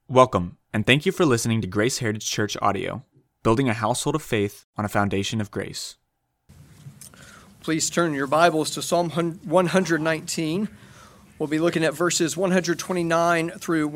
Welcome, and thank you for listening to Grace Heritage Church Audio, building a household of faith on a foundation of grace. Please turn your Bibles to Psalm 119. We'll be looking at verses 129 through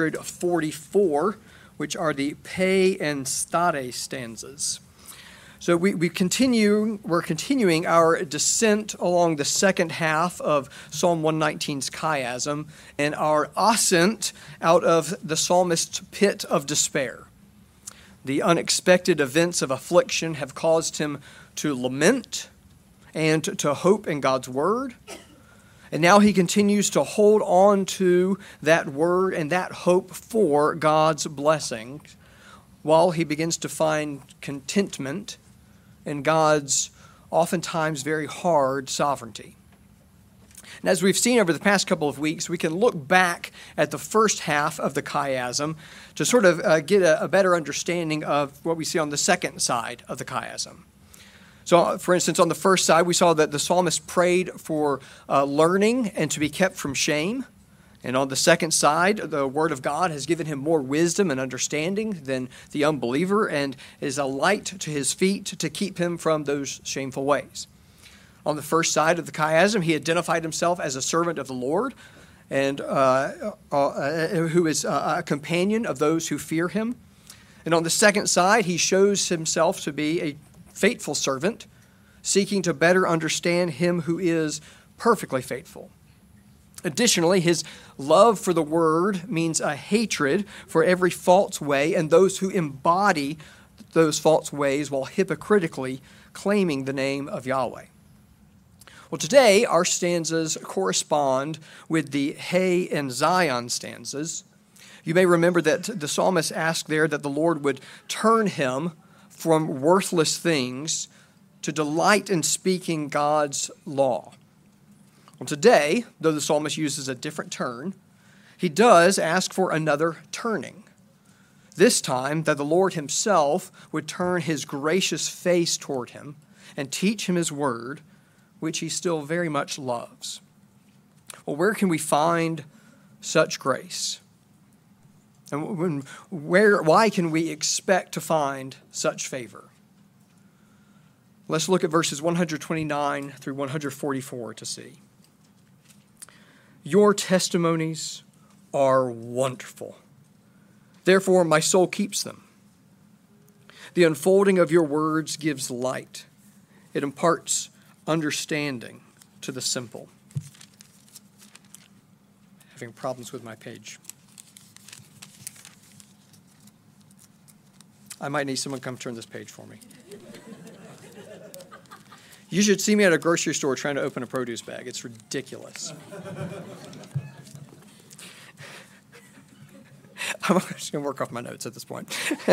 144, which are the Pe and Stare stanzas. So we're continuing our descent along the second half of Psalm 119's chiasm and our ascent out of the psalmist's pit of despair. The unexpected events of affliction have caused him to lament and to hope in God's word. And now he continues to hold on to that word and that hope for God's blessing while he begins to find contentment in God's oftentimes very hard sovereignty. And as we've seen over the past couple of weeks, we can look back at the first half of the chiasm to sort of get a better understanding of what we see on the second side of the chiasm. So, for instance, on the first side, we saw that the psalmist prayed for learning and to be kept from shame. And on the second side, the Word of God has given him more wisdom and understanding than the unbeliever and is a light to his feet to keep him from those shameful ways. On the first side of the chiasm, he identified himself as a servant of the Lord and who is a companion of those who fear him. And on the second side, he shows himself to be a faithful servant, seeking to better understand him who is perfectly faithful. Additionally, his love for the word means a hatred for every false way and those who embody those false ways while hypocritically claiming the name of Yahweh. Well, today our stanzas correspond with the He and Zion stanzas. You may remember that the psalmist asked there that the Lord would turn him from worthless things to delight in speaking God's law. Well, today, though the psalmist uses a different turn, he does ask for another turning. This time, that the Lord himself would turn his gracious face toward him and teach him his word, which he still very much loves. Well, where can we find such grace? And why can we expect to find such favor? Let's look at verses 129 through 144 to see. Your testimonies are wonderful. Therefore, my soul keeps them. The unfolding of your words gives light. It imparts understanding to the simple. Having problems with my page. I might need someone to come turn this page for me. You should see me at a grocery store trying to open a produce bag. It's ridiculous. I'm just going to work off my notes at this point.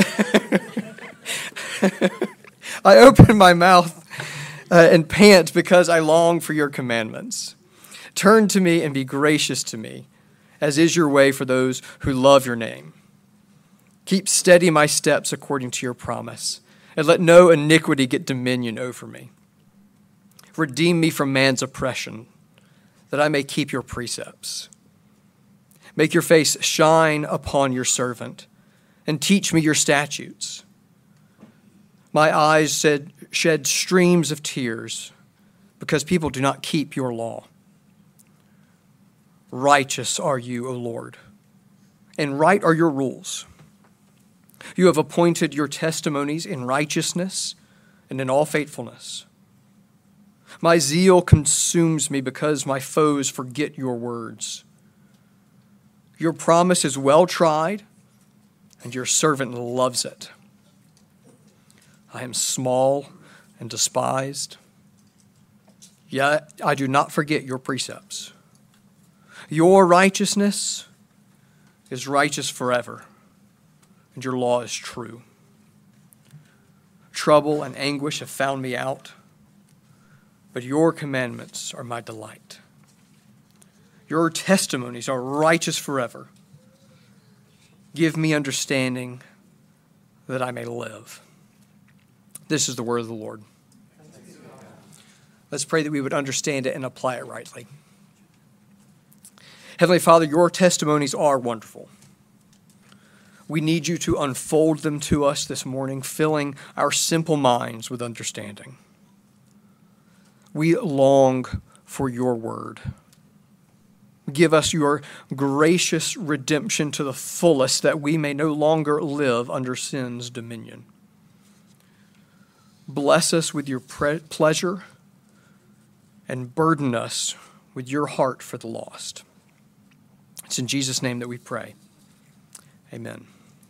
I open my mouth and pant because I long for your commandments. Turn to me and be gracious to me, as is your way for those who love your name. Keep steady my steps according to your promise, and let no iniquity get dominion over me. Redeem me from man's oppression, that I may keep your precepts. Make your face shine upon your servant, and teach me your statutes. My eyes shed streams of tears, because people do not keep your law. Righteous are you, O Lord, and right are your rules. You have appointed your testimonies in righteousness and in all faithfulness. My zeal consumes me because my foes forget your words. Your promise is well tried, and your servant loves it. I am small and despised, yet I do not forget your precepts. Your righteousness is righteous forever, and your law is true. Trouble and anguish have found me out, but your commandments are my delight. Your testimonies are righteous forever. Give me understanding that I may live. This is the word of the Lord. Let's pray that we would understand it and apply it rightly. Heavenly Father, your testimonies are wonderful. We need you to unfold them to us this morning, filling our simple minds with understanding. We long for your word. Give us your gracious redemption to the fullest, that we may no longer live under sin's dominion. Bless us with your pleasure and burden us with your heart for the lost. It's in Jesus' name that we pray. Amen.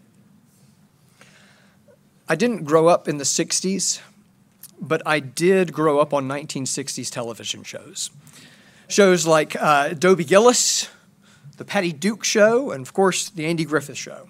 I didn't grow up in the 60s, but I did grow up on 1960s television shows. Shows like Dobie Gillis, The Patty Duke Show, and of course, The Andy Griffith Show.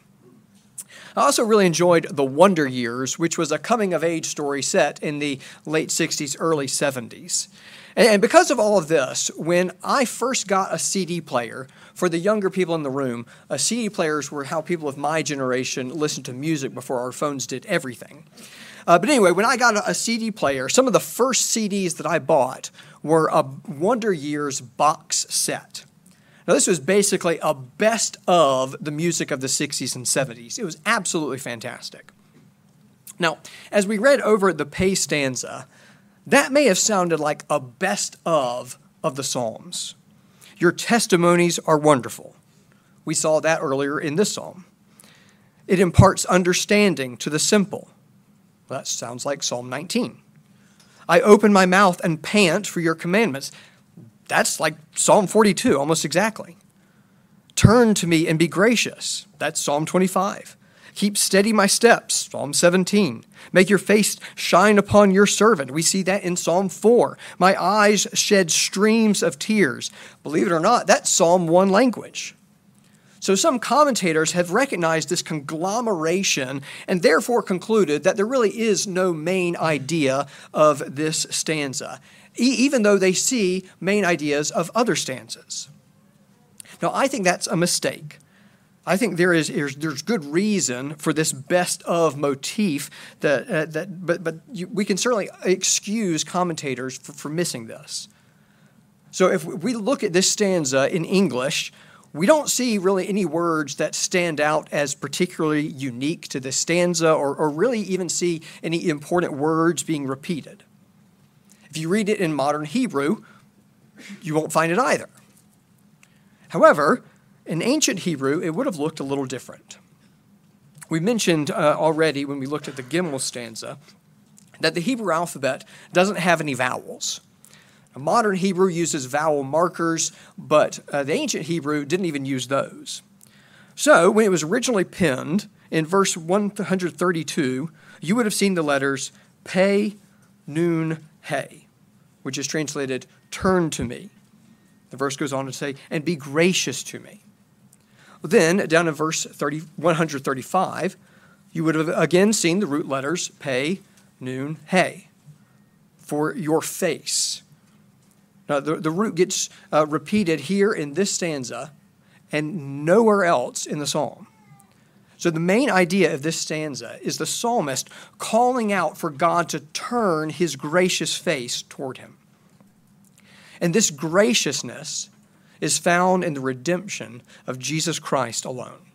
I also really enjoyed The Wonder Years, which was a coming-of-age story set in the late 60s, early 70s. And because of all of this, when I first got a CD player, for the younger people in the room, CD players were how people of my generation listened to music before our phones did everything. But anyway, when I got a CD player, some of the first CDs that I bought were a Wonder Years box set. Now, this was basically a best of the music of the 60s and 70s. It was absolutely fantastic. Now, as we read over the Pay stanza, that may have sounded like a best of the Psalms. Your testimonies are wonderful. We saw that earlier in this psalm. It imparts understanding to the simple. Well, that sounds like Psalm 19. I open my mouth and pant for your commandments. That's like Psalm 42, almost exactly. Turn to me and be gracious. That's Psalm 25. Keep steady my steps, Psalm 17. Make your face shine upon your servant. We see that in Psalm 4. My eyes shed streams of tears. Believe it or not, that's Psalm 1 language. So some commentators have recognized this conglomeration and therefore concluded that there really is no main idea of this stanza, even though they see main ideas of other stanzas. Now, I think that's a mistake. I think there's good reason for this best of motif, but we can certainly excuse commentators for missing this. So if we look at this stanza in English, we don't see really any words that stand out as particularly unique to this stanza or really even see any important words being repeated. If you read it in modern Hebrew, you won't find it either. However, in ancient Hebrew, it would have looked a little different. We mentioned already when we looked at the Gimel stanza that the Hebrew alphabet doesn't have any vowels. Now, modern Hebrew uses vowel markers, but the ancient Hebrew didn't even use those. So when it was originally penned in verse 132, you would have seen the letters Pei, Nun, He, which is translated, turn to me. The verse goes on to say, and be gracious to me. Then, down in verse 135, you would have again seen the root letters Pei, Nun, He, for your face. Now, the root gets repeated here in this stanza and nowhere else in the psalm. So the main idea of this stanza is the psalmist calling out for God to turn his gracious face toward him. And this graciousness is found in the redemption of Jesus Christ alone.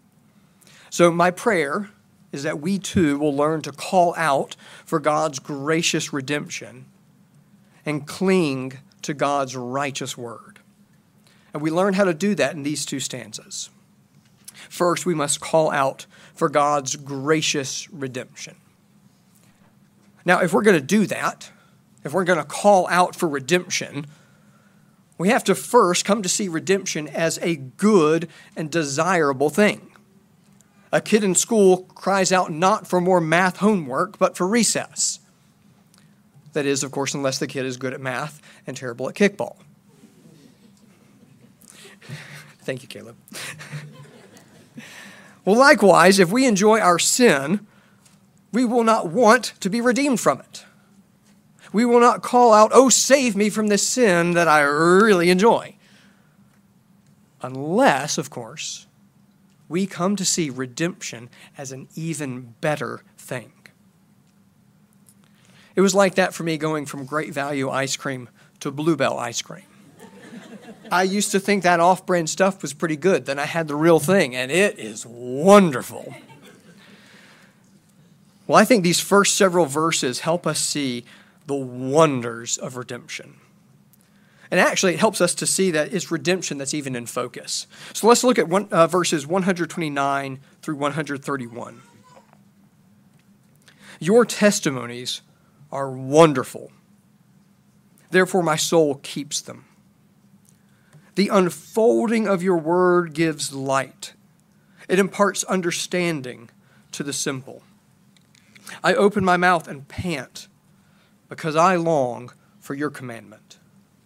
So my prayer is that we too will learn to call out for God's gracious redemption and cling to God's righteous word. And we learn how to do that in these two stanzas. First, we must call out for God's gracious redemption. Now, if we're going to do that, if we're going to call out for redemption, we have to first come to see redemption as a good and desirable thing. A kid in school cries out not for more math homework, but for recess. That is, of course, unless the kid is good at math and terrible at kickball. Thank you, Caleb. Well, likewise, if we enjoy our sin, we will not want to be redeemed from it. We will not call out, oh, save me from this sin that I really enjoy. Unless, of course, we come to see redemption as an even better thing. It was like that for me going from Great Value ice cream to Bluebell ice cream. I used to think that off-brand stuff was pretty good. Then I had the real thing, and it is wonderful. Well, I think these first several verses help us see the wonders of redemption. And actually, it helps us to see that it's redemption that's even in focus. So let's look at verses 129 through 131. Your testimonies are wonderful. Therefore, my soul keeps them. The unfolding of your word gives light. It imparts understanding to the simple. I open my mouth and pant because I long for your commandment.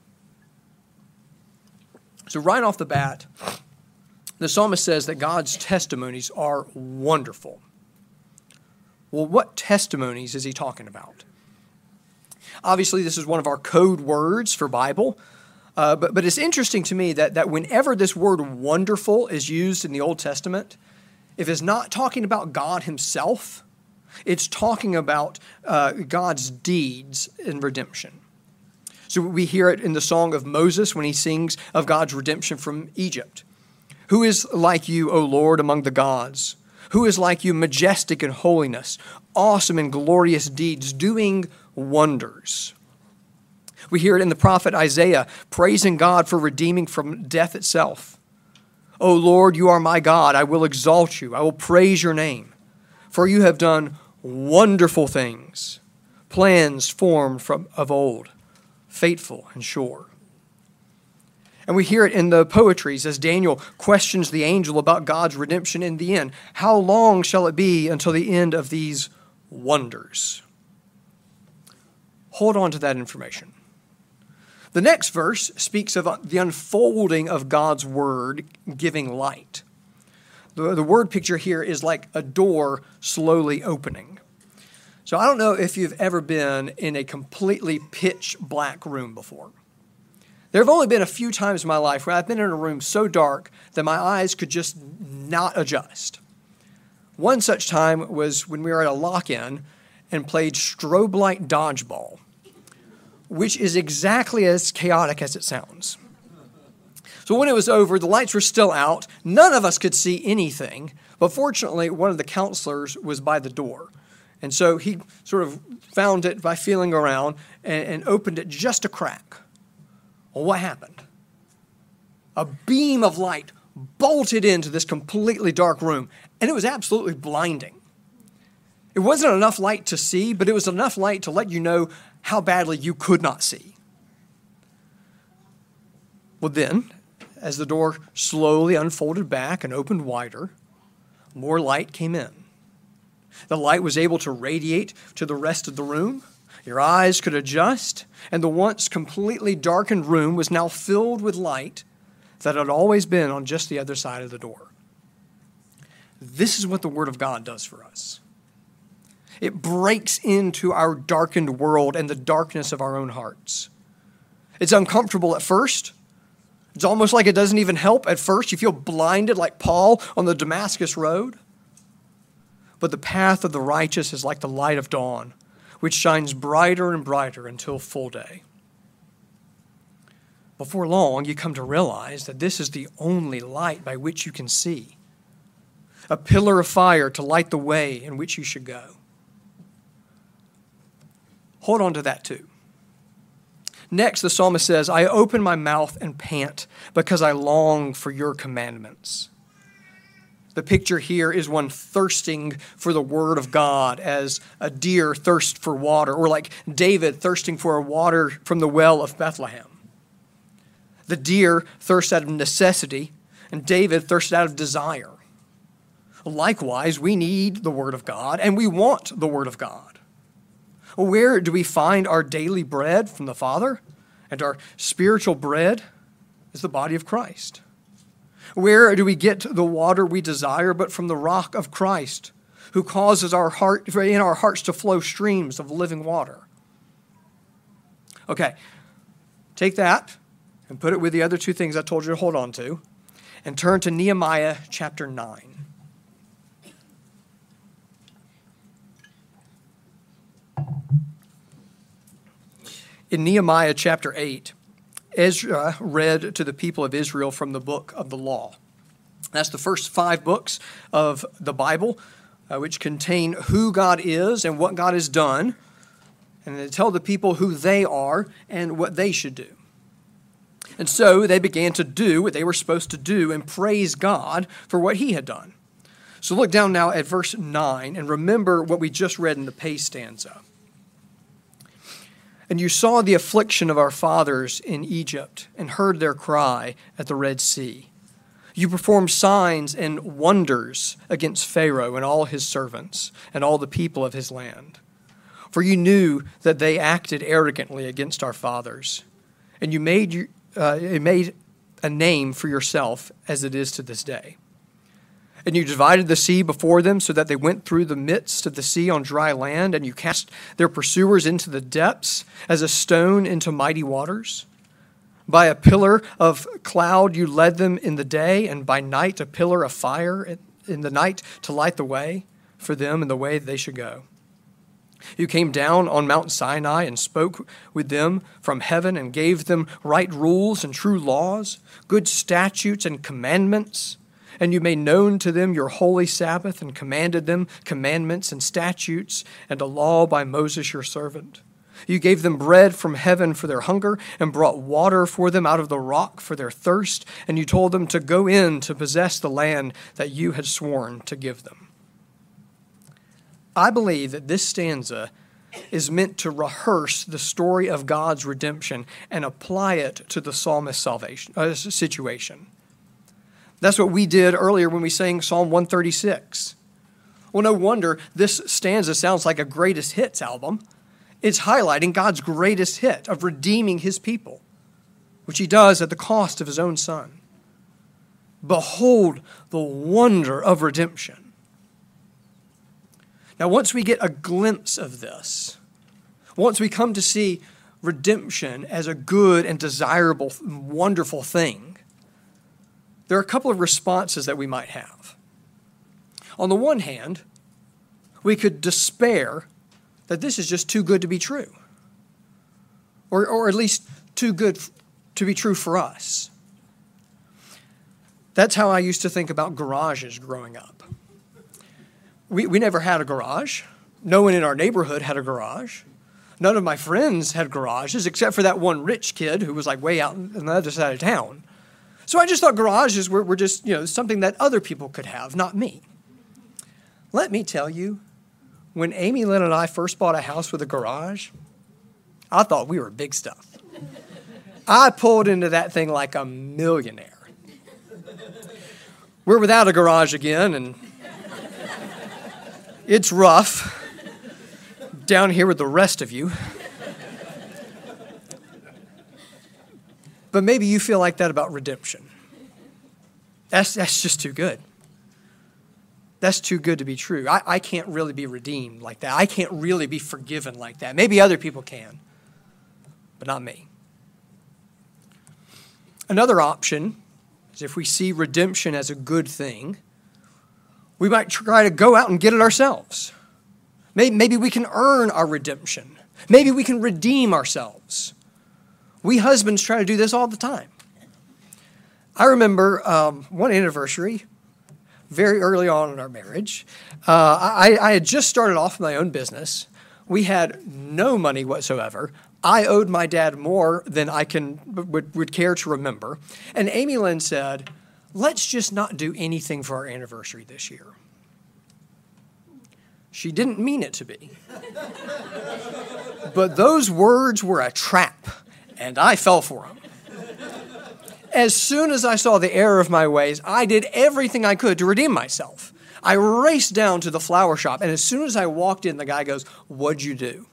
So right off the bat, the psalmist says that God's testimonies are wonderful. Well, what testimonies is he talking about? Obviously, this is one of our code words for Bible, but it's interesting to me that whenever this word wonderful is used in the Old Testament, if it's not talking about God himself, it's talking about God's deeds in redemption. So we hear it in the song of Moses when he sings of God's redemption from Egypt. Who is like you, O Lord, among the gods? Who is like you, majestic in holiness, awesome in glorious deeds, doing wonders? We hear it in the prophet Isaiah, praising God for redeeming from death itself. O Lord, you are my God. I will exalt you. I will praise your name. For you have done wonderful things, plans formed of old, faithful and sure. And we hear it in the poetries as Daniel questions the angel about God's redemption in the end. How long shall it be until the end of these wonders? Hold on to that information. The next verse speaks of the unfolding of God's word giving light. The word picture here is like a door slowly opening. So I don't know if you've ever been in a completely pitch black room before. There have only been a few times in my life where I've been in a room so dark that my eyes could just not adjust. One such time was when we were at a lock-in and played strobe light dodgeball, which is exactly as chaotic as it sounds. So when it was over, the lights were still out. None of us could see anything, but fortunately, one of the counselors was by the door. And so he sort of found it by feeling around and opened it just a crack. Well, what happened? A beam of light bolted into this completely dark room, and it was absolutely blinding. It wasn't enough light to see, but it was enough light to let you know how badly you could not see. Well then, as the door slowly unfolded back and opened wider, more light came in. The light was able to radiate to the rest of the room. Your eyes could adjust, and the once completely darkened room was now filled with light that had always been on just the other side of the door. This is what the Word of God does for us. It breaks into our darkened world and the darkness of our own hearts. It's uncomfortable at first. It's almost like it doesn't even help at first. You feel blinded like Paul on the Damascus road. But the path of the righteous is like the light of dawn, which shines brighter and brighter until full day. Before long, you come to realize that this is the only light by which you can see. A pillar of fire to light the way in which you should go. Hold on to that too. Next, the psalmist says, I open my mouth and pant because I long for your commandments. The picture here is one thirsting for the word of God as a deer thirsts for water, or like David thirsting for water from the well of Bethlehem. The deer thirsts out of necessity, and David thirsts out of desire. Likewise, we need the word of God, and we want the word of God. Where do we find our daily bread from the Father? And our spiritual bread is the body of Christ. Where do we get the water we desire but from the rock of Christ, who causes in our hearts to flow streams of living water? Okay, take that and put it with the other two things I told you to hold on to, and turn to Nehemiah chapter 9. In Nehemiah chapter 8, Ezra read to the people of Israel from the book of the law. That's the first 5 books of the Bible, which contain who God is and what God has done, and they tell the people who they are and what they should do. And so they began to do what they were supposed to do and praise God for what he had done. So look down now at verse 9 and remember what we just read in the Pay stanza. And you saw the affliction of our fathers in Egypt and heard their cry at the Red Sea. You performed signs and wonders against Pharaoh and all his servants and all the people of his land. For you knew that they acted arrogantly against our fathers, and you made a name for yourself as it is to this day. And you divided the sea before them so that they went through the midst of the sea on dry land, and you cast their pursuers into the depths as a stone into mighty waters. By a pillar of cloud you led them in the day, and by night a pillar of fire in the night to light the way for them in the way they should go. You came down on Mount Sinai and spoke with them from heaven and gave them right rules and true laws, good statutes and commandments. And you made known to them your holy Sabbath and commanded them commandments and statutes and a law by Moses your servant. You gave them bread from heaven for their hunger and brought water for them out of the rock for their thirst. And you told them to go in to possess the land that you had sworn to give them. I believe that this stanza is meant to rehearse the story of God's redemption and apply it to the psalmist's situation. That's what we did earlier when we sang Psalm 136. Well, no wonder this stanza sounds like a greatest hits album. It's highlighting God's greatest hit of redeeming his people, which he does at the cost of his own son. Behold the wonder of redemption. Now, once we get a glimpse of this, once we come to see redemption as a good and desirable, wonderful thing, there are a couple of responses that we might have. On the one hand, we could despair that this is just too good to be true, or at least too good to be true for us. That's how I used to think about garages growing up. We never had a garage. No one in our neighborhood had a garage. None of my friends had garages, except for that one rich kid who was like way out on the other side of town. So I just thought garages were just, something that other people could have, not me. Let me tell you, when Amy Lynn and I first bought a house with a garage, I thought we were big stuff. I pulled into that thing like a millionaire. We're without a garage again, and it's rough down here with the rest of you. But maybe you feel like that about redemption. That's just too good. That's too good to be true. I can't really be redeemed like that. I can't really be forgiven like that. Maybe other people can, but not me. Another option is if we see redemption as a good thing, we might try to go out and get it ourselves. Maybe we can earn our redemption. Maybe we can redeem ourselves. We husbands try to do this all the time. I remember one anniversary, very early on in our marriage. I had just started off my own business. We had no money whatsoever. I owed my dad more than I would care to remember. And Amy Lynn said, let's just not do anything for our anniversary this year. She didn't mean it to be. But those words were a trap. And I fell for them. As soon as I saw the error of my ways, I did everything I could to redeem myself. I raced down to the flower shop, and as soon as I walked in, the guy goes, "What'd you do?"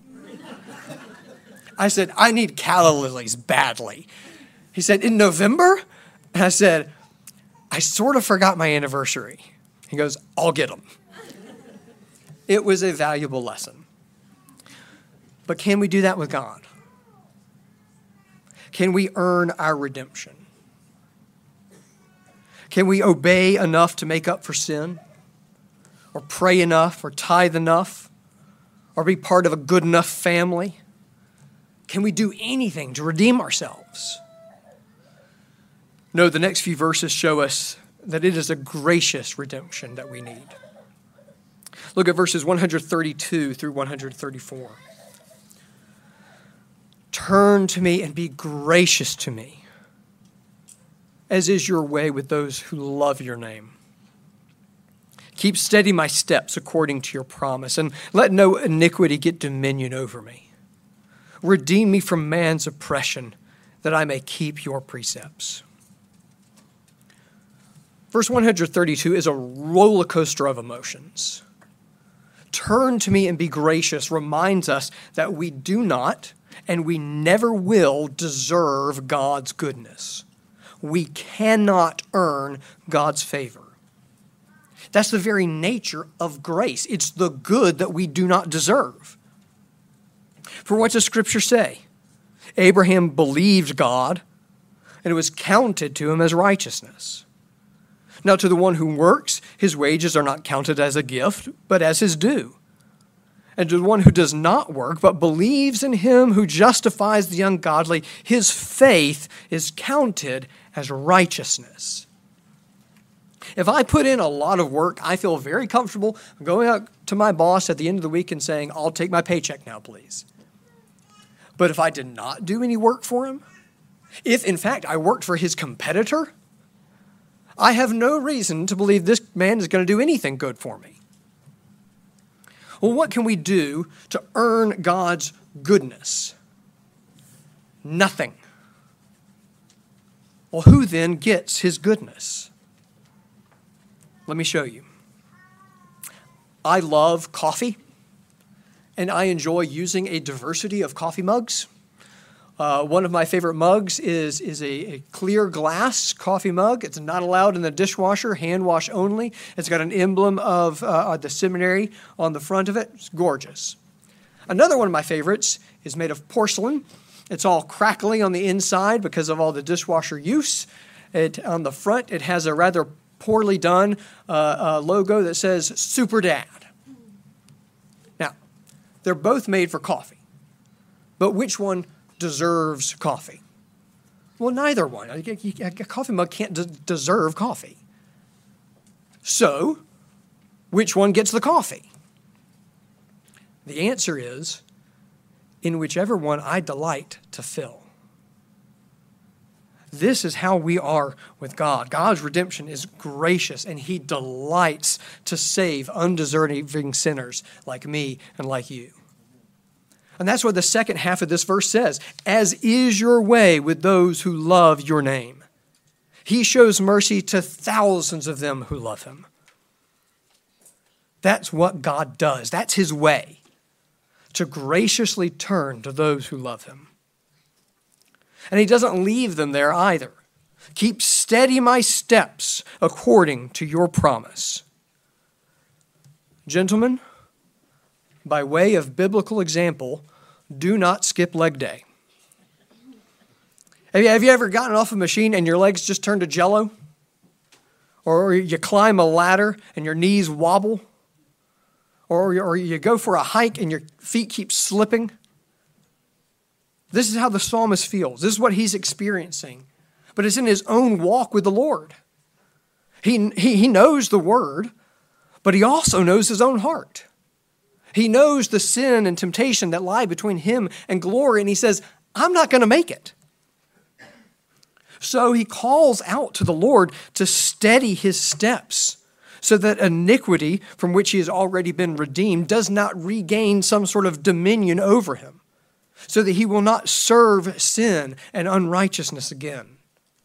I said, "I need calla lilies badly." He said, "In November?" And I said, "I sort of forgot my anniversary." He goes, "I'll get them." It was a valuable lesson. But can we do that with God? Can we earn our redemption? Can we obey enough to make up for sin? Or pray enough? Or tithe enough? Or be part of a good enough family? Can we do anything to redeem ourselves? No, the next few verses show us that it is a gracious redemption that we need. Look at verses 132 through 134. Turn to me and be gracious to me, as is your way with those who love your name. Keep steady my steps according to your promise, and let no iniquity get dominion over me. Redeem me from man's oppression, that I may keep your precepts. Verse 132 is a roller coaster of emotions. Turn to me and be gracious reminds us that we do not and we never will deserve God's goodness. We cannot earn God's favor. That's the very nature of grace. It's the good that we do not deserve. For what does Scripture say? Abraham believed God, and it was counted to him as righteousness. Now, to the one who works, his wages are not counted as a gift, but as his due. And to the one who does not work, but believes in him who justifies the ungodly, his faith is counted as righteousness. If I put in a lot of work, I feel very comfortable going out to my boss at the end of the week and saying, I'll take my paycheck now, please. But if I did not do any work for him, if in fact I worked for his competitor, I have no reason to believe this man is going to do anything good for me. Well, what can we do to earn God's goodness? Nothing. Well, who then gets his goodness? Let me show you. I love coffee, and I enjoy using a diversity of coffee mugs. One of my favorite mugs is a clear glass coffee mug. It's not allowed in the dishwasher, hand wash only. It's got an emblem of the seminary on the front of it. It's gorgeous. Another one of my favorites is made of porcelain. It's all crackly on the inside because of all the dishwasher use. On the front, it has a rather poorly done logo that says Super Dad. Now, they're both made for coffee, but which one deserves coffee? Well, neither one. A coffee mug can't deserve coffee. So, which one gets the coffee? The answer is, in whichever one I delight to fill. This is how we are with God. God's redemption is gracious, and he delights to save undeserving sinners like me and like you. And that's what the second half of this verse says. As is your way with those who love your name. He shows mercy to thousands of them who love him. That's what God does. That's his way, to graciously turn to those who love him. And he doesn't leave them there either. Keep steady my steps according to your promise. Gentlemen, by way of biblical example, do not skip leg day. Have you ever gotten off a machine and your legs just turn to jello? Or you climb a ladder and your knees wobble? Or you go for a hike and your feet keep slipping? This is how the psalmist feels. This is what he's experiencing. But it's in his own walk with the Lord. He knows the word, but he also knows his own heart. He knows the sin and temptation that lie between him and glory, and he says, I'm not going to make it. So he calls out to the Lord to steady his steps so that iniquity from which he has already been redeemed does not regain some sort of dominion over him, so that he will not serve sin and unrighteousness again.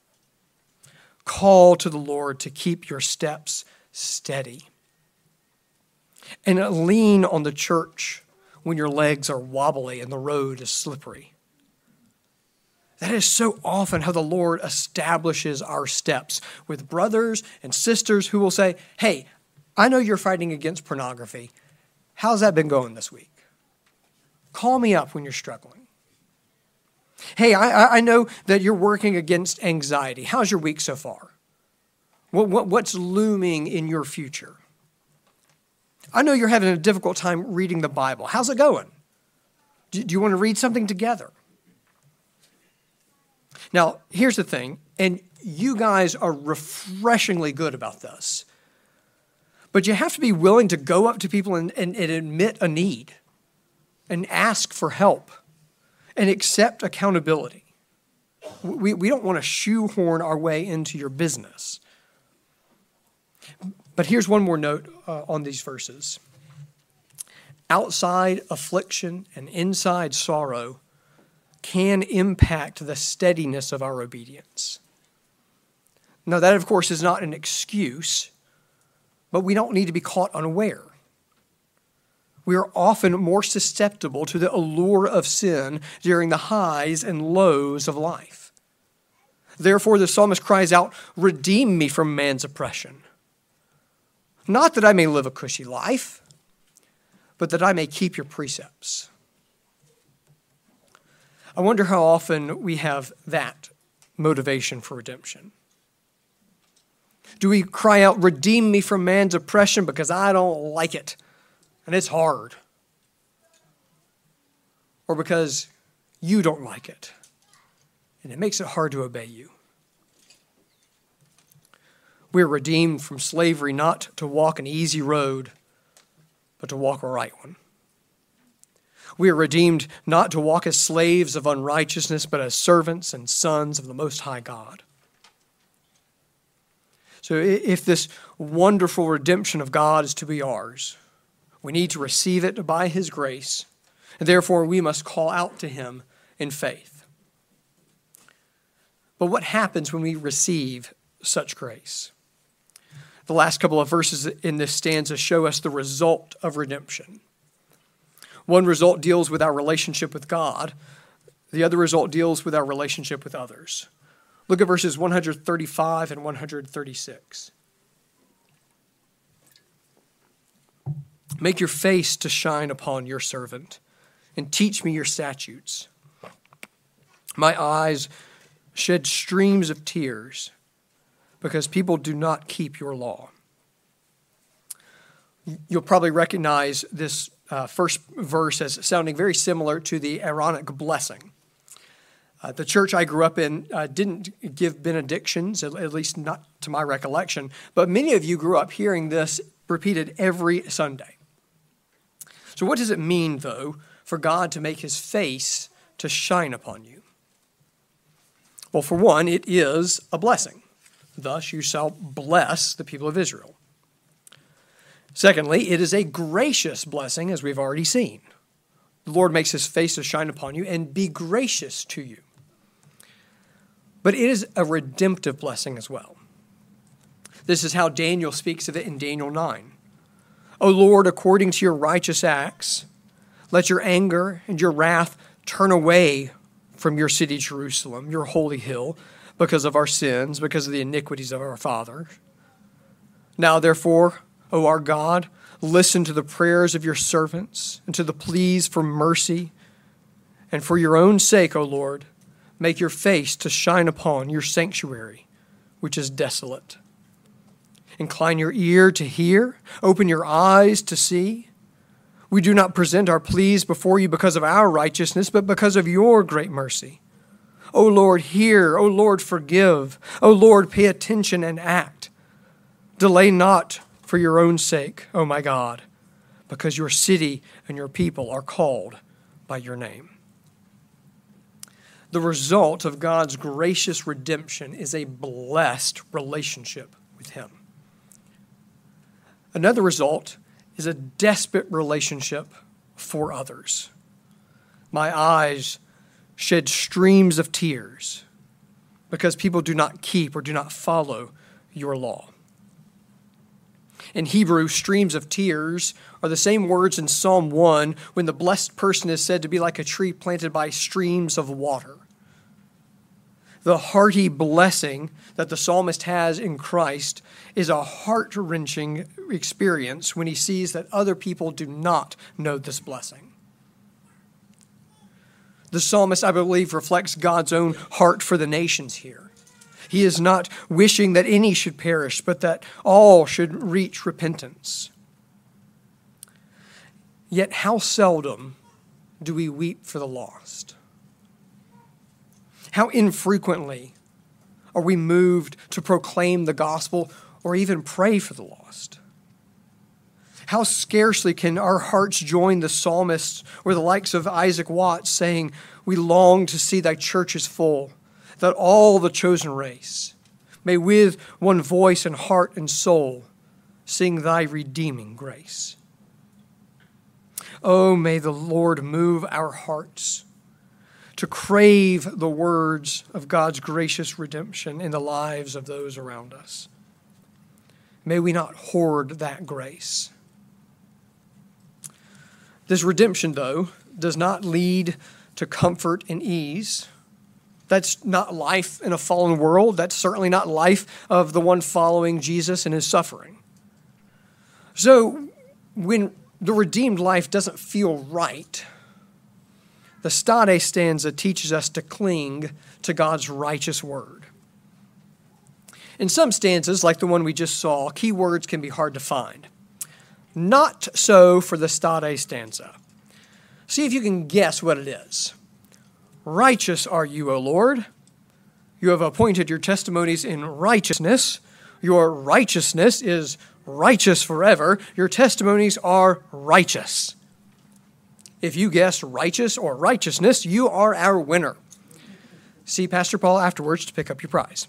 Call to the Lord to keep your steps steady. And lean on the church when your legs are wobbly and the road is slippery. That is so often how the Lord establishes our steps with brothers and sisters who will say, hey, I know you're fighting against pornography. How's that been going this week? Call me up when you're struggling. Hey, I know that you're working against anxiety. How's your week so far? What's looming in your future? I know you're having a difficult time reading the Bible. How's it going? Do you want to read something together? Now, here's the thing, and you guys are refreshingly good about this. But you have to be willing to go up to people and admit a need and ask for help and accept accountability. We don't want to shoehorn our way into your business. But here's one more note on these verses. Outside affliction and inside sorrow can impact the steadiness of our obedience. Now, that, of course, is not an excuse, but we don't need to be caught unaware. We are often more susceptible to the allure of sin during the highs and lows of life. Therefore, the psalmist cries out, "Redeem me from man's oppression. Not that I may live a cushy life, but that I may keep your precepts." I wonder how often we have that motivation for redemption. Do we cry out, "Redeem me from man's oppression," because I don't like it and it's hard? Or because you don't like it and it makes it hard to obey you? We're redeemed from slavery not to walk an easy road, but to walk a right one. We are redeemed not to walk as slaves of unrighteousness, but as servants and sons of the Most High God. So if this wonderful redemption of God is to be ours, we need to receive it by His grace, and therefore we must call out to Him in faith. But what happens when we receive such grace? The last couple of verses in this stanza show us the result of redemption. One result deals with our relationship with God. The other result deals with our relationship with others. Look at verses 135 and 136. Make your face to shine upon your servant, and teach me your statutes. My eyes shed streams of tears, because people do not keep your law. You'll probably recognize this first verse as sounding very similar to the Aaronic blessing. The church I grew up in didn't give benedictions, at least not to my recollection, but many of you grew up hearing this repeated every Sunday. So what does it mean, though, for God to make His face to shine upon you? Well, for one, it is a blessing. Thus you shall bless the people of Israel. Secondly, it is a gracious blessing, as we've already seen. The Lord makes His face to shine upon you and be gracious to you. But it is a redemptive blessing as well. This is how Daniel speaks of it in Daniel 9. O Lord, according to your righteous acts, let your anger and your wrath turn away from your city Jerusalem, your holy hill, because of our sins, because of the iniquities of our fathers. Now, therefore, O our God, listen to the prayers of your servants and to the pleas for mercy. And for your own sake, O Lord, make your face to shine upon your sanctuary, which is desolate. Incline your ear to hear, open your eyes to see. We do not present our pleas before you because of our righteousness, but because of your great mercy. O Lord, hear. O Lord, forgive. O Lord, pay attention and act. Delay not for your own sake, O my God, because your city and your people are called by your name. The result of God's gracious redemption is a blessed relationship with Him. Another result is a desperate relationship for others. My eyes shed streams of tears because people do not keep or do not follow your law. In Hebrew, streams of tears are the same words in Psalm 1 when the blessed person is said to be like a tree planted by streams of water. The hearty blessing that the psalmist has in Christ is a heart-wrenching experience when he sees that other people do not know this blessing. The psalmist, I believe, reflects God's own heart for the nations here. He is not wishing that any should perish, but that all should reach repentance. Yet how seldom do we weep for the lost? How infrequently Are we moved to proclaim the gospel or even pray for the lost? How scarcely can our hearts join the psalmists or the likes of Isaac Watts saying, "We long to see thy churches full, that all the chosen race may with one voice and heart and soul sing thy redeeming grace." Oh, may the Lord move our hearts to crave the words of God's gracious redemption in the lives of those around us. May we not hoard that grace. This redemption, though, does not lead to comfort and ease. That's not life in a fallen world. That's certainly not life of the one following Jesus and his suffering. So when the redeemed life doesn't feel right, the Stade stanza teaches us to cling to God's righteous word. In some stanzas, like the one we just saw, key words can be hard to find. Not so for the Stade stanza. See if you can guess what it is. Righteous are you, O Lord. You have appointed your testimonies in righteousness. Your righteousness is righteous forever. Your testimonies are righteous. If you guessed righteous or righteousness, you are our winner. See Pastor Paul afterwards to pick up your prize.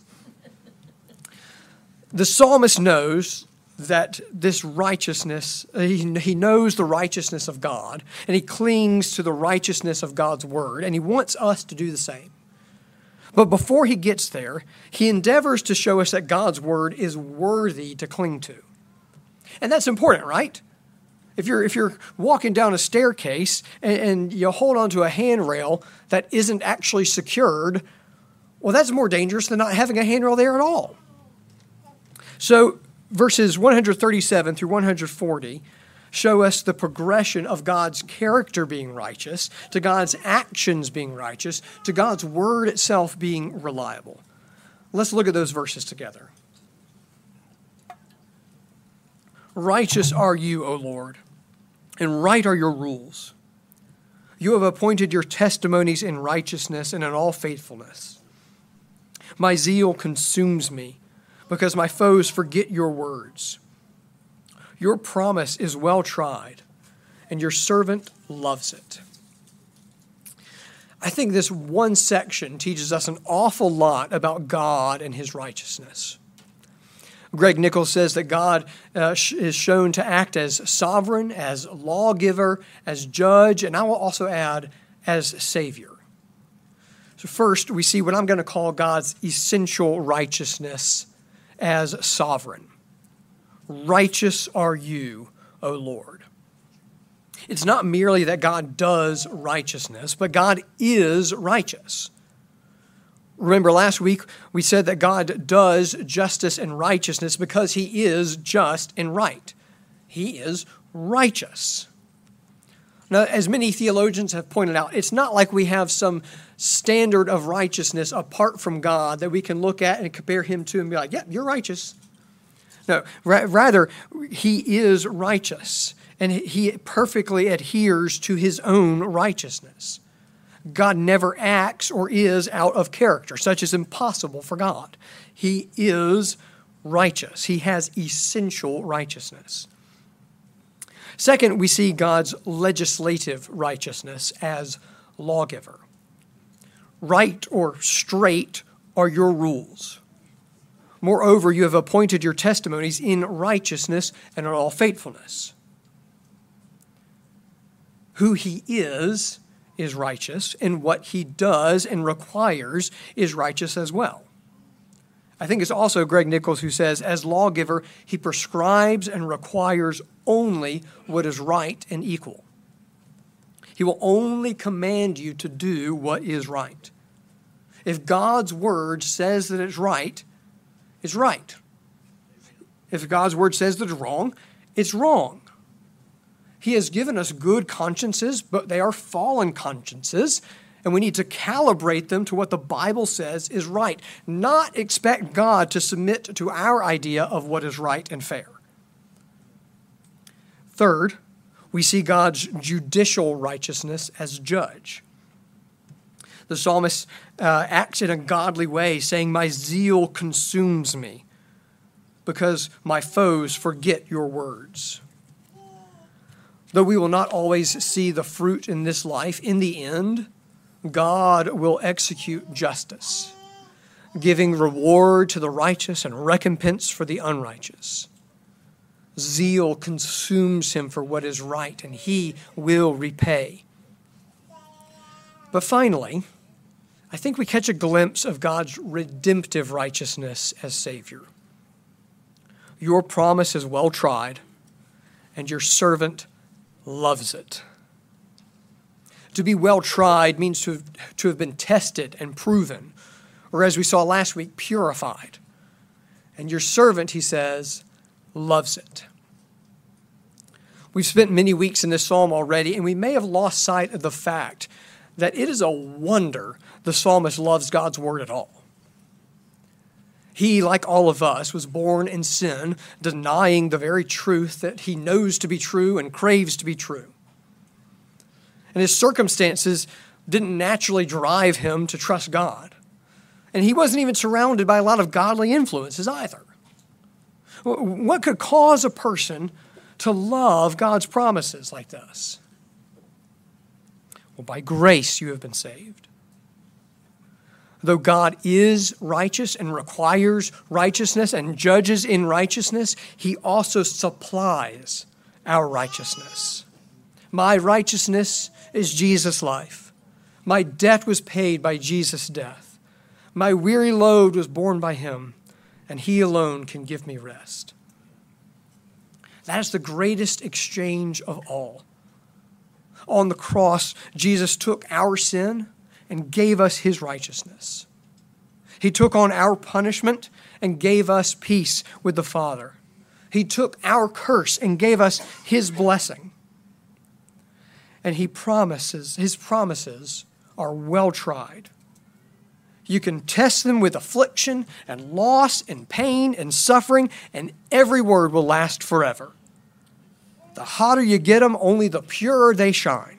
The psalmist knows that this righteousness, he knows the righteousness of God, and he clings to the righteousness of God's word, and he wants us to do the same. But before he gets there, he endeavors to show us that God's word is worthy to cling to. And that's important, right? If you're walking down a staircase and you hold onto a handrail that isn't actually secured, well, that's more dangerous than not having a handrail there at all. So verses 137 through 140 show us the progression of God's character being righteous, to God's actions being righteous, to God's word itself being reliable. Let's look at those verses together. Righteous are you, O Lord, and right are your rules. You have appointed your testimonies in righteousness and in all faithfulness. My zeal consumes me, because my foes forget your words. Your promise is well tried, and your servant loves it. I think this one section teaches us an awful lot about God and his righteousness. Greg Nichols says that God is shown to act as sovereign, as lawgiver, as judge, and I will also add, as Savior. So first, we see what I'm going to call God's essential righteousness as sovereign. Righteous are you, O Lord. It's not merely that God does righteousness, but God is righteous. Remember last week we said that God does justice and righteousness because he is just and right. He is righteous. Now, as many theologians have pointed out, it's not like we have some standard of righteousness apart from God that we can look at and compare him to and be like, yeah, you're righteous. No, rather, he is righteous, and he perfectly adheres to his own righteousness. God never acts or is out of character. Such is impossible for God. He is righteous. He has essential righteousness. Second, we see God's legislative righteousness as lawgiver. Right or straight are your rules. Moreover, you have appointed your testimonies in righteousness and in all faithfulness. Who he is righteous, and what he does and requires is righteous as well. I think it's also Greg Nichols who says, as lawgiver, he prescribes and requires only what is right and equal. He will only command you to do what is right. If God's word says that it's right, it's right. If God's word says that it's wrong, it's wrong. He has given us good consciences, but they are fallen consciences, and we need to calibrate them to what the Bible says is right, not expect God to submit to our idea of what is right and fair. Third, we see God's judicial righteousness as judge. The psalmist acts in a godly way, saying, "My zeal consumes me because my foes forget your words." Though we will not always see the fruit in this life, in the end, God will execute justice, giving reward to the righteous and recompense for the unrighteous. Zeal consumes him for what is right, and he will repay. But finally, I think we catch a glimpse of God's redemptive righteousness as Savior. Your promise is well tried, and your servant loves it. To be well tried means to have been tested and proven, or as we saw last week, purified. And your servant, he says, loves it. We've spent many weeks in this psalm already, and we may have lost sight of the fact that it is a wonder the psalmist loves God's word at all. He, like all of us, was born in sin, denying the very truth that he knows to be true and craves to be true. And his circumstances didn't naturally drive him to trust God. And he wasn't even surrounded by a lot of godly influences either. What could cause a person to love God's promises like this? Well, by grace you have been saved. Though God is righteous and requires righteousness and judges in righteousness, he also supplies our righteousness. My righteousness is Jesus' life. My debt was paid by Jesus' death. My weary load was borne by him, and he alone can give me rest. That is the greatest exchange of all. On the cross, Jesus took our sin and gave us his righteousness. He took on our punishment and gave us peace with the Father. He took our curse and gave us his blessing. And his promises are well tried. You can test them with affliction and loss and pain and suffering, and every word will last forever. The hotter you get them, only the purer they shine.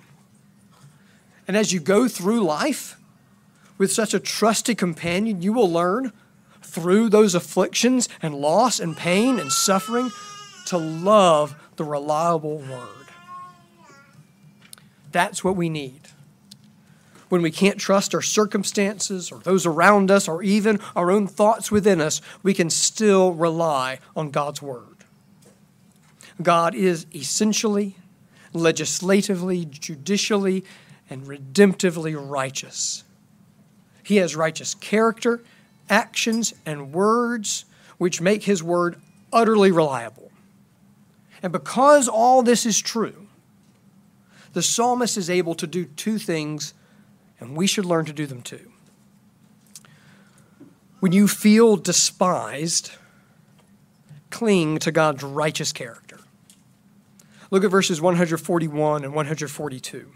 And as you go through life with such a trusty companion, you will learn through those afflictions and loss and pain and suffering to love the reliable word. That's what we need. When we can't trust our circumstances or those around us or even our own thoughts within us, we can still rely on God's word. God is essentially, legislatively, judicially, and redemptively righteous. He has righteous character, actions, and words which make his word utterly reliable. And because all this is true, the psalmist is able to do two things, and we should learn to do them too. When you feel despised, cling to God's righteous character. Look at verses 141 and 142.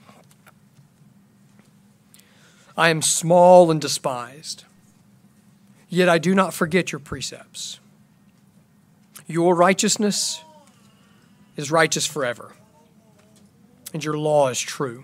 I am small and despised, yet I do not forget your precepts. Your righteousness is righteous forever, and your law is true.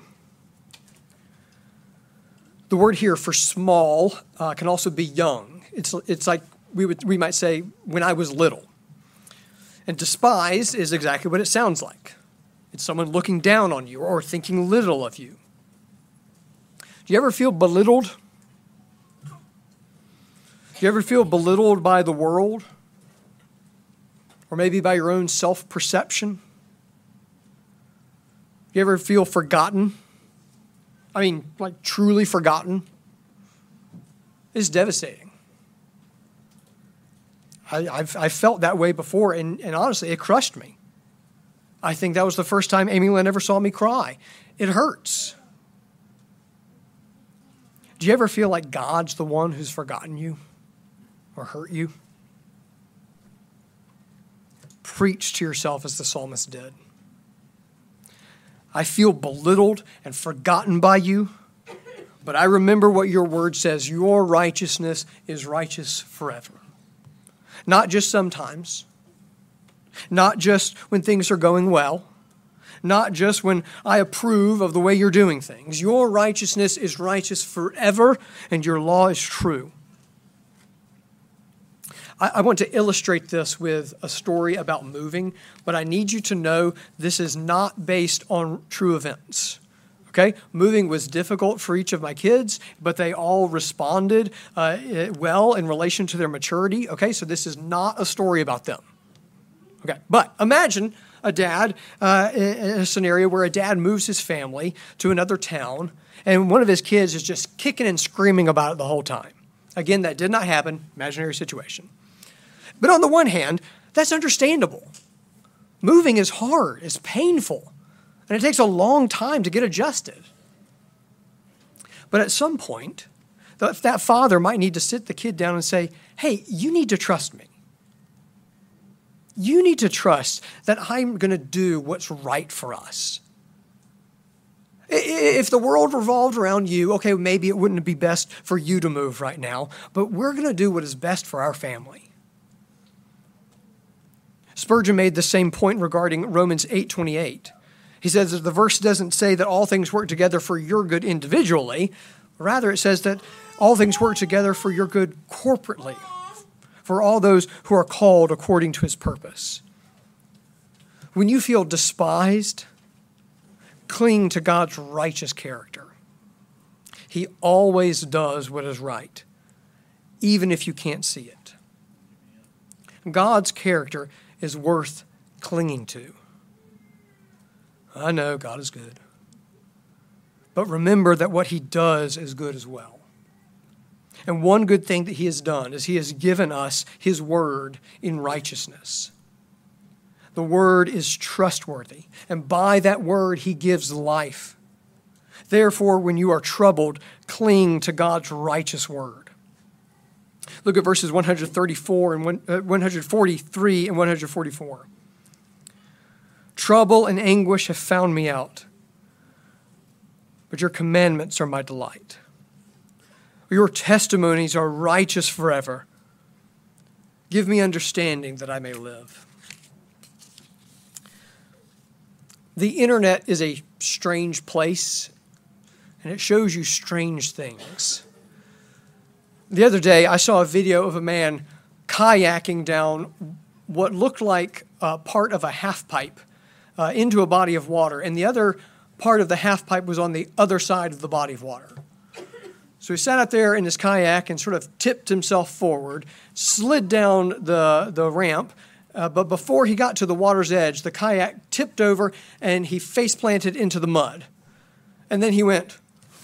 The word here for small can also be young. It's like we might say, when I was little. And despise is exactly what it sounds like. It's someone looking down on you or thinking little of you. Do you ever feel belittled? Do you ever feel belittled by the world? Or maybe by your own self-perception? Do you ever feel forgotten? I mean, like truly forgotten? It's devastating. I've felt that way before, and honestly, it crushed me. I think that was the first time Amy Lynn ever saw me cry. It hurts. Do you ever feel like God's the one who's forgotten you or hurt you? Preach to yourself as the psalmist did. I feel belittled and forgotten by you, but I remember what your word says. Your righteousness is righteous forever. Not just sometimes, not just when things are going well, not just when I approve of the way you're doing things. Your righteousness is righteous forever, and your law is true. I want to illustrate this with a story about moving, but I need you to know this is not based on true events. Okay, moving was difficult for each of my kids, but they all responded well in relation to their maturity. Okay, so this is not a story about them. Okay, but imagine a dad, a scenario where a dad moves his family to another town, and one of his kids is just kicking and screaming about it the whole time. Again, that did not happen, imaginary situation. But on the one hand, that's understandable. Moving is hard, it's painful. And it takes a long time to get adjusted. But at some point, that father might need to sit the kid down and say, hey, you need to trust me. You need to trust that I'm going to do what's right for us. If the world revolved around you, okay, maybe it wouldn't be best for you to move right now, but we're going to do what is best for our family. Spurgeon made the same point regarding Romans 8:28. He says that the verse doesn't say that all things work together for your good individually. Rather, it says that all things work together for your good corporately, for all those who are called according to his purpose. When you feel despised, cling to God's righteous character. He always does what is right, even if you can't see it. God's character is worth clinging to. I know God is good. But remember that what he does is good as well. And one good thing that he has done is he has given us his word in righteousness. The word is trustworthy, and by that word he gives life. Therefore, when you are troubled, cling to God's righteous word. Look at verses 143 and 144. Trouble and anguish have found me out, but your commandments are my delight. Your testimonies are righteous forever. Give me understanding that I may live. The internet is a strange place, and it shows you strange things. The other day, I saw a video of a man kayaking down what looked like part of a half pipe into a body of water, and the other part of the half pipe was on the other side of the body of water. So he sat out there in his kayak and sort of tipped himself forward, slid down the ramp, but before he got to the water's edge, the kayak tipped over and he face planted into the mud. And then he went.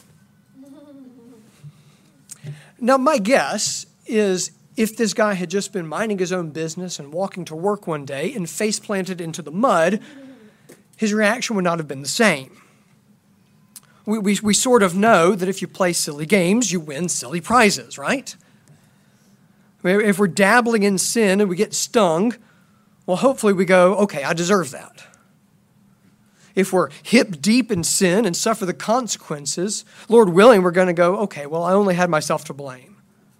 Now, my guess is if this guy had just been minding his own business and walking to work one day and face planted into the mud, his reaction would not have been the same. We sort of know that if you play silly games, you win silly prizes, right? If we're dabbling in sin and we get stung, well, hopefully we go, okay, I deserve that. If we're hip deep in sin and suffer the consequences, Lord willing, we're going to go, okay, well, I only had myself to blame.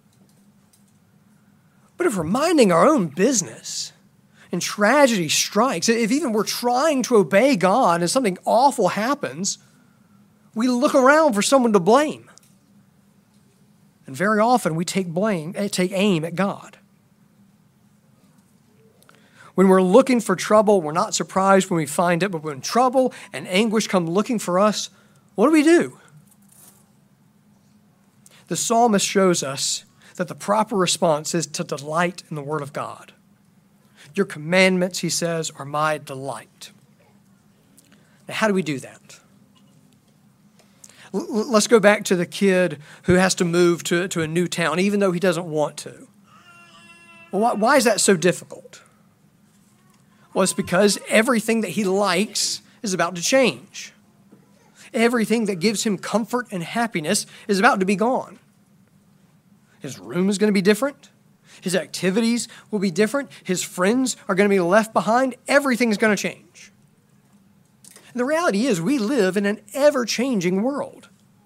But if we're minding our own business and tragedy strikes, if even we're trying to obey God and something awful happens, we look around for someone to blame. And very often we take aim at God. When we're looking for trouble, we're not surprised when we find it, but when trouble and anguish come looking for us, what do? The psalmist shows us that the proper response is to delight in the word of God. Your commandments, he says, are my delight. Now, how do we do that? Let's go back to the kid who has to move to a new town, even though he doesn't want to. Well, why is that so difficult? Well, it's because everything that he likes is about to change. Everything that gives him comfort and happiness is about to be gone. His room is going to be different. His activities will be different. His friends are going to be left behind. Everything's going to change. And the reality is we live in an ever-changing world.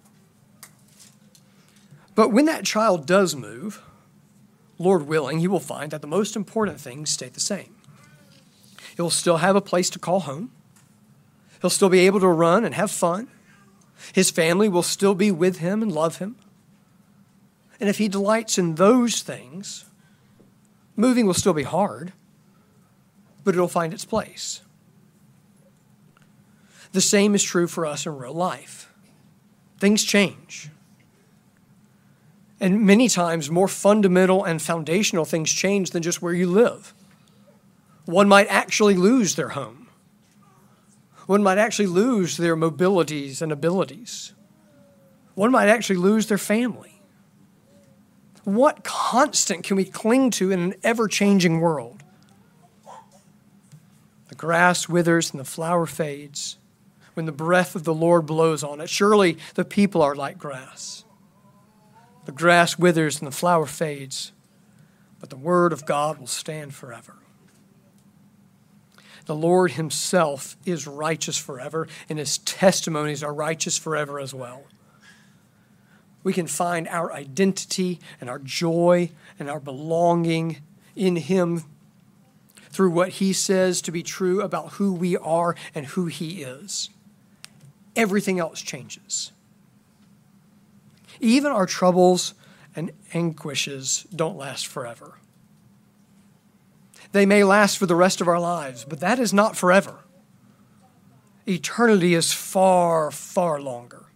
But when that child does move, Lord willing, he will find that the most important things stay the same. He'll still have a place to call home. He'll still be able to run and have fun. His family will still be with him and love him. And if he delights in those things, moving will still be hard, but it'll find its place. The same is true for us in real life. Things change. And many times, more fundamental and foundational things change than just where you live. One might actually lose their home. One might actually lose their mobilities and abilities. One might actually lose their family. What constant can we cling to in an ever-changing world? The grass withers and the flower fades when the breath of the Lord blows on it. Surely the people are like grass. The grass withers and the flower fades, but the word of God will stand forever. The Lord himself is righteous forever, and his testimonies are righteous forever as well. We can find our identity and our joy and our belonging in him through what he says to be true about who we are and who he is. Everything else changes. Even our troubles and anguishes don't last forever. They may last for the rest of our lives, but that is not forever. Eternity is far, far longer.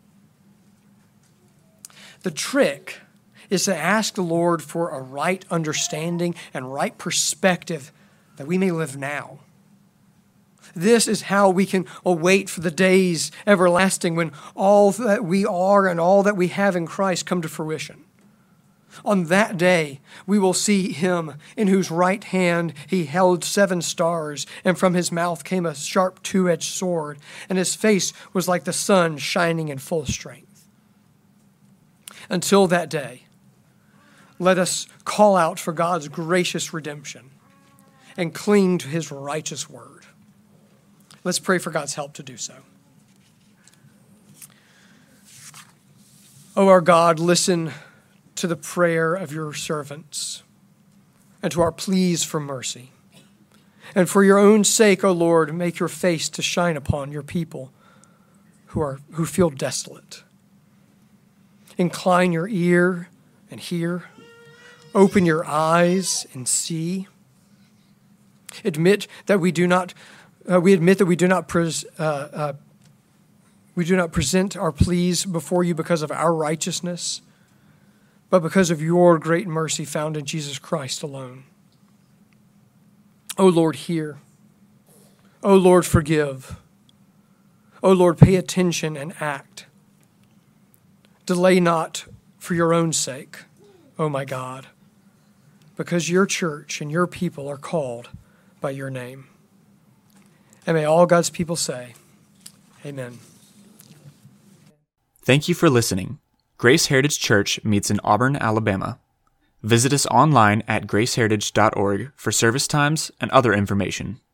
The trick is to ask the Lord for a right understanding and right perspective that we may live now. This is how we can await for the days everlasting when all that we are and all that we have in Christ come to fruition. On that day, we will see him in whose right hand he held 7 stars, and from his mouth came a sharp 2-edged sword, and his face was like the sun shining in full strength. Until that day, let us call out for God's gracious redemption and cling to his righteous word. Let's pray for God's help to do so. O our God, listen to the prayer of your servants and to our pleas for mercy. And for your own sake, O Lord, make your face to shine upon your people who feel desolate. Incline your ear and hear. Open your eyes and see. We admit that we do not present our pleas before you because of our righteousness, but because of your great mercy found in Jesus Christ alone. O Lord, hear. O Lord, forgive. O Lord, pay attention and act. Delay not for your own sake, O my God, because your church and your people are called by your name. And may all God's people say, amen. Thank you for listening. Grace Heritage Church meets in Auburn, Alabama. Visit us online at graceheritage.org for service times and other information.